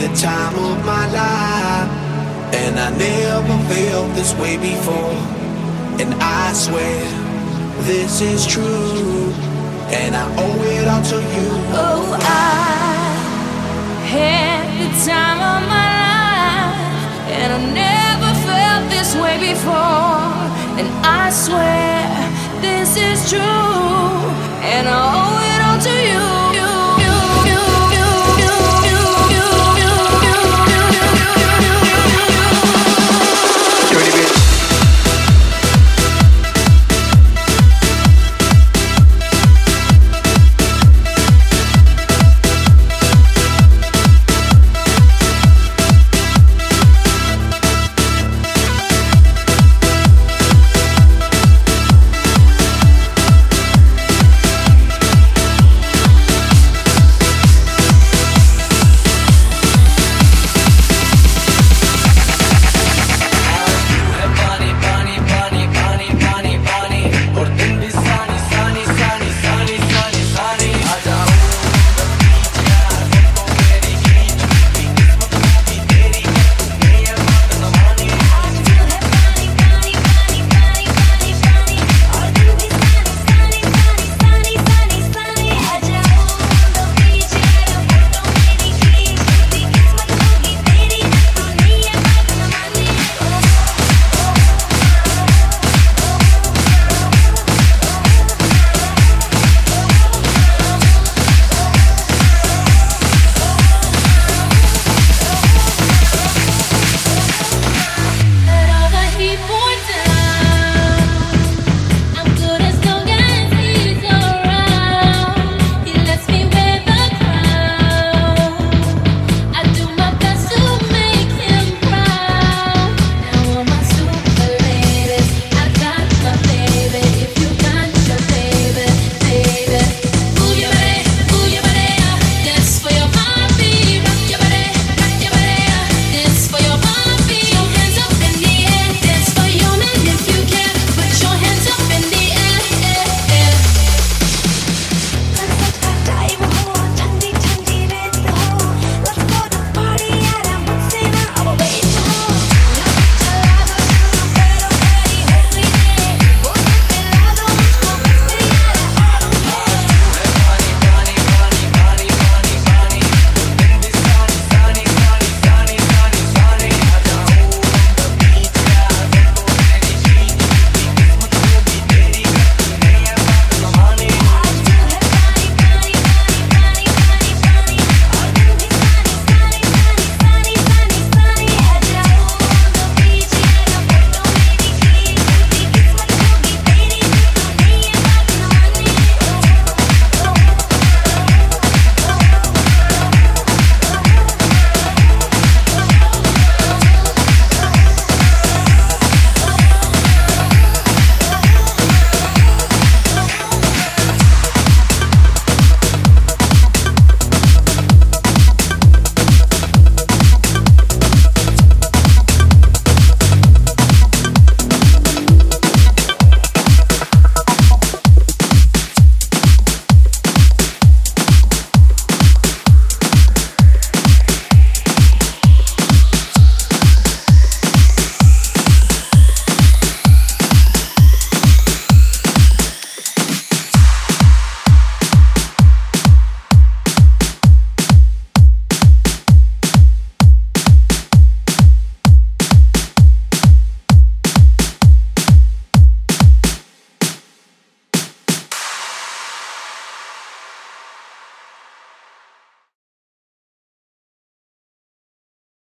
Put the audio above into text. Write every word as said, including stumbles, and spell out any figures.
the time of my life, and I never felt this way before. And I swear this is true, and I owe it all to you. Oh, I had the time of my life, and I never felt this way before. And I swear this is true, and I owe it all to you.